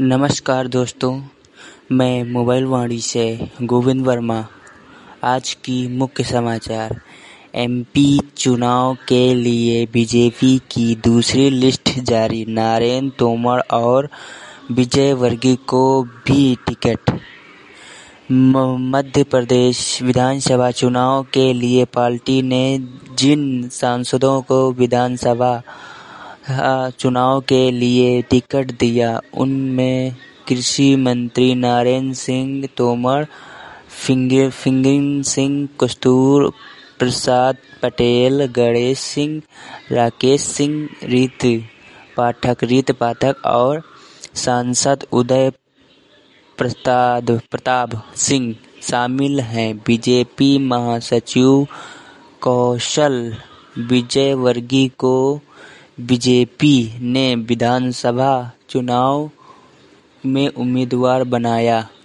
नमस्कार दोस्तों, मैं मोबाइल वाणी से गोविंद वर्मा। आज की मुख्य समाचार। एमपी चुनाव के लिए बीजेपी की दूसरी लिस्ट जारी, नरेंद्र तोमर और विजय वर्गीय को भी टिकट। मध्य प्रदेश विधानसभा चुनाव के लिए पार्टी ने जिन सांसदों को विधानसभा चुनाव के लिए टिकट दिया, उनमें कृषि मंत्री नरेंद्र सिंह तोमर, फिंगर सिंह, कस्तूर प्रसाद पटेल, गणेश सिंह, राकेश सिंह, रीत पाठक और सांसद उदय प्रताप सिंह शामिल हैं। बीजेपी महासचिव कौशल विजय वर्गीय को बीजेपी ने विधानसभा चुनाव में उम्मीदवार बनाया।